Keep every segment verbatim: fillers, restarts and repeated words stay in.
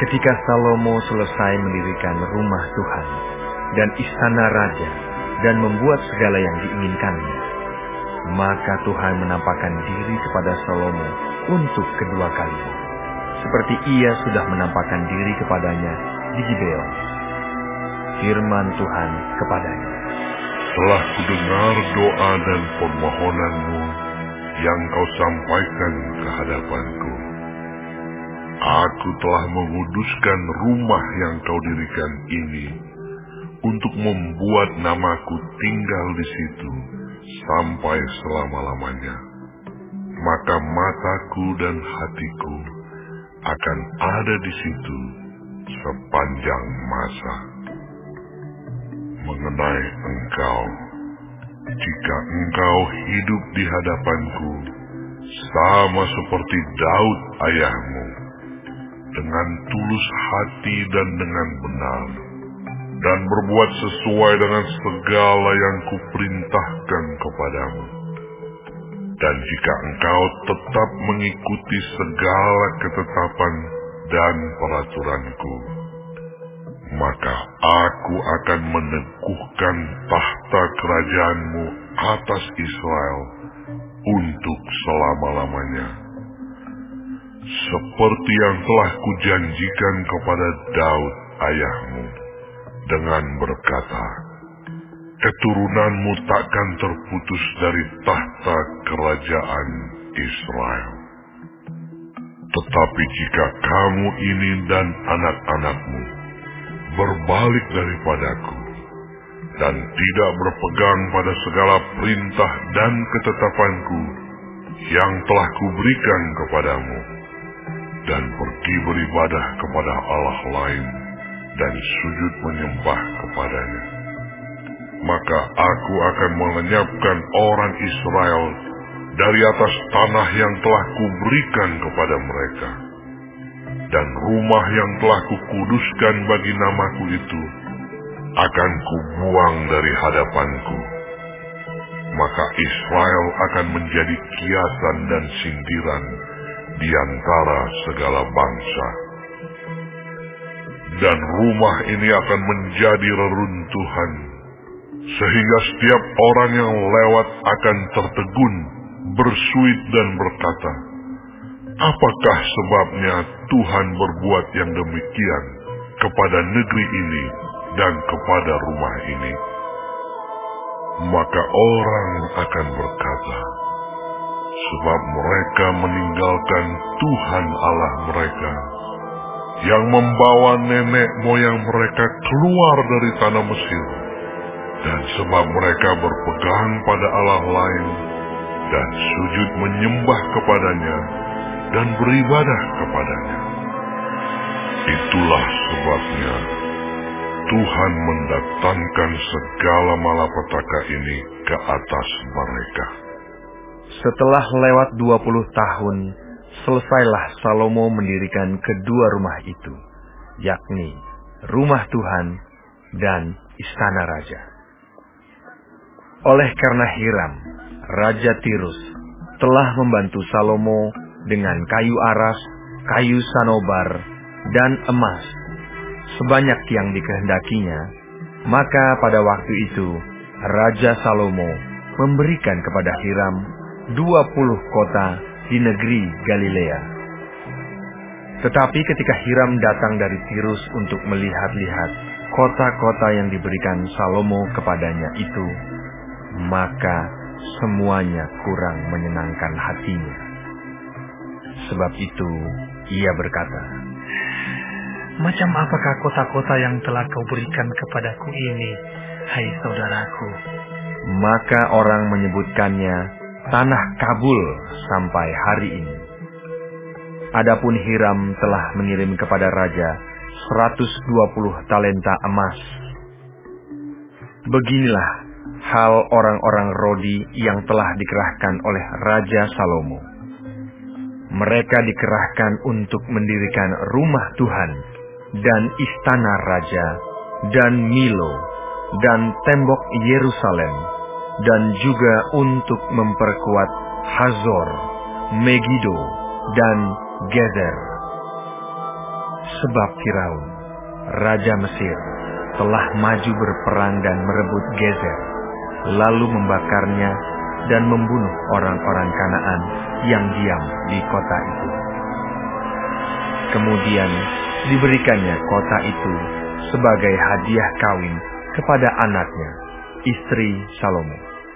Ketika Salomo selesai mendirikan rumah Tuhan dan istana raja dan membuat segala yang diinginkannya, maka Tuhan menampakkan diri kepada Salomo untuk kedua kalinya, seperti ia sudah menampakkan diri kepadanya di Gibeon. Firman Tuhan kepadanya, "Telah kudengar doa dan permohonanmu yang kau sampaikan ke hadapanku. Aku telah menguduskan rumah yang kau dirikan ini untuk membuat namaku tinggal di situ sampai selama-lamanya. Maka mataku dan hatiku akan ada di situ sepanjang masa. Mengenai engkau, jika engkau hidup di hadapanku sama seperti Daud ayahmu, dengan tulus hati dan dengan benar, dan berbuat sesuai dengan segala yang kuperintahkan kepadamu, dan jika engkau tetap mengikuti segala ketetapan dan peraturanku, maka aku akan meneguhkan tahta kerajaanmu atas Israel untuk selama-lamanya, seperti yang telah kujanjikan kepada Daud ayahmu, dengan berkata, keturunanmu takkan terputus dari tahta kerajaan Israel. Tetapi jika kamu ini dan anak-anakmu berbalik daripadaku, dan tidak berpegang pada segala perintah dan ketetapanku yang telah kuberikan kepadamu, dan pergi beribadah kepada Allah lain, dan sujud menyembah kepadanya, maka aku akan melenyapkan orang Israel dari atas tanah yang telah kuberikan kepada mereka, dan rumah yang telah kukuduskan bagi namaku itu akan kubuang dari hadapanku. Maka Israel akan menjadi kiasan dan sindiran di antara segala bangsa, dan rumah ini akan menjadi reruntuhan, sehingga setiap orang yang lewat akan tertegun, bersuit dan berkata, apakah sebabnya Tuhan berbuat yang demikian kepada negeri ini dan kepada rumah ini? Maka orang akan berkata, sebab mereka meninggalkan Tuhan Allah mereka, yang membawa nenek moyang mereka keluar dari tanah Mesir, dan sebab mereka berpegang pada Allah lain, dan sujud menyembah kepadanya, dan beribadah kepadanya. Itulah sebabnya Tuhan mendatangkan segala malapetaka ini ke atas mereka. Setelah lewat dua puluh tahun, selesailah Salomo mendirikan kedua rumah itu, yakni rumah Tuhan dan istana raja. Oleh karena Hiram, Raja Tirus, telah membantu Salomo dengan kayu aras, kayu sanobar, dan emas, sebanyak yang dikehendakinya, maka pada waktu itu Raja Salomo memberikan kepada Hiram dua puluh kota di negeri Galilea. Tetapi ketika Hiram datang dari Tirus untuk melihat-lihat kota-kota yang diberikan Salomo kepadanya itu, maka semuanya kurang menyenangkan hatinya. Sebab itu ia berkata, macam apakah kota-kota yang telah kau berikan kepadaku ini, hai saudaraku? Maka orang menyebutkannya Tanah Kabul sampai hari ini. Adapun Hiram telah mengirim kepada raja seratus dua puluh talenta emas. Beginilah hal orang-orang Rodi yang telah dikerahkan oleh Raja Salomo. Mereka dikerahkan untuk mendirikan rumah Tuhan dan istana raja dan Milo dan tembok Yerusalem, dan juga untuk memperkuat Hazor, Megiddo, dan Gezer. sebab Firaun, raja Mesir, telah maju berperang dan merebut Gezer, lalu membakarnya dan membunuh orang-orang Kanaan yang diam di kota itu. Kemudian diberikannya kota itu sebagai hadiah kawin kepada anaknya, istri Salomo.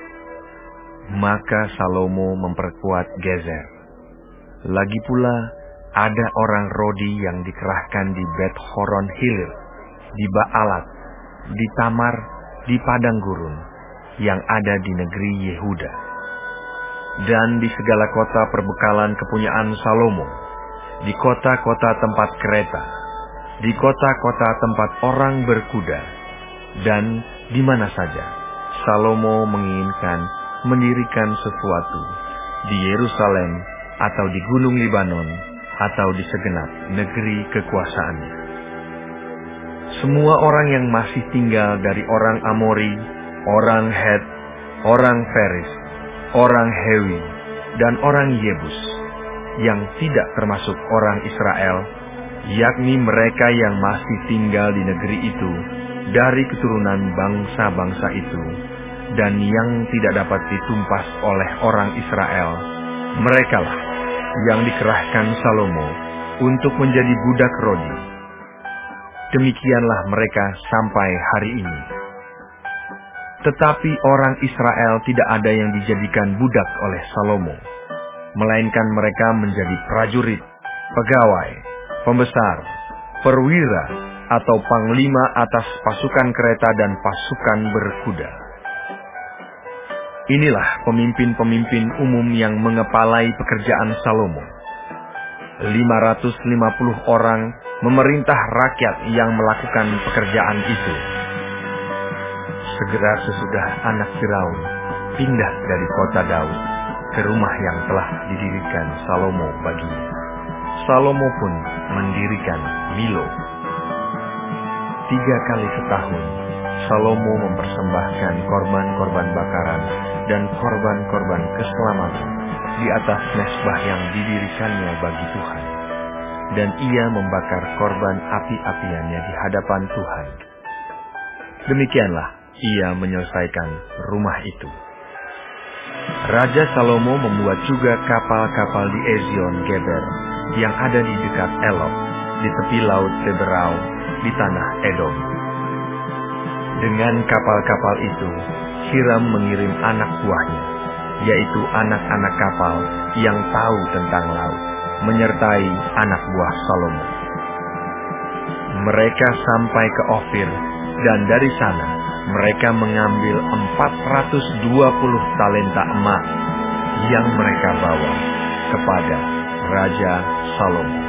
Maka Salomo memperkuat Gezer. Lagi pula ada orang Rodi yang dikerahkan di Bet Horon Hilir, di Baalat, di Tamar, di padang gurun, yang ada di negeri Yehuda. Dan di segala kota perbekalan kepunyaan Salomo, di kota-kota tempat kereta, di kota-kota tempat orang berkuda, dan di mana saja Salomo menginginkan mendirikan sesuatu, di Yerusalem atau di Gunung Libanon atau di segenap negeri kekuasaannya. Semua orang yang masih tinggal dari orang Amori, orang Het, orang Feris, orang Hewi, dan orang Yebus, yang tidak termasuk orang Israel, yakni mereka yang masih tinggal di negeri itu, dari keturunan bangsa-bangsa itu, dan yang tidak dapat ditumpas oleh orang Israel, merekalah yang dikerahkan Salomo untuk menjadi budak Rodi. Demikianlah mereka sampai hari ini. Tetapi orang Israel tidak ada yang dijadikan budak oleh Salomo, melainkan mereka menjadi prajurit, pegawai, pembesar, perwira, atau panglima atas pasukan kereta dan pasukan berkuda. Inilah pemimpin-pemimpin umum yang mengepalai pekerjaan Salomo. lima ratus lima puluh orang memerintah rakyat yang melakukan pekerjaan itu. Segera sesudah anak Firaun pindah dari kota Daud ke rumah yang telah didirikan Salomo baginya, Salomo pun mendirikan Milo. Tiga kali setahun Salomo mempersembahkan korban-korban bakaran dan korban-korban keselamatan di atas mezbah yang didirikannya bagi Tuhan, dan ia membakar korban api-apiannya di hadapan Tuhan. Demikianlah ia menyelesaikan rumah itu. Raja Salomo membuat juga kapal-kapal di Ezion Geber yang ada di dekat Elot, di tepi laut Teberau, di tanah Edom. Dengan kapal-kapal itu, Hiram mengirim anak buahnya, yaitu anak-anak kapal yang tahu tentang laut, menyertai anak buah Salomo. Mereka sampai ke Ofir, dan dari sana mereka mengambil empat ratus dua puluh talenta emas yang mereka bawa kepada Raja Salomo.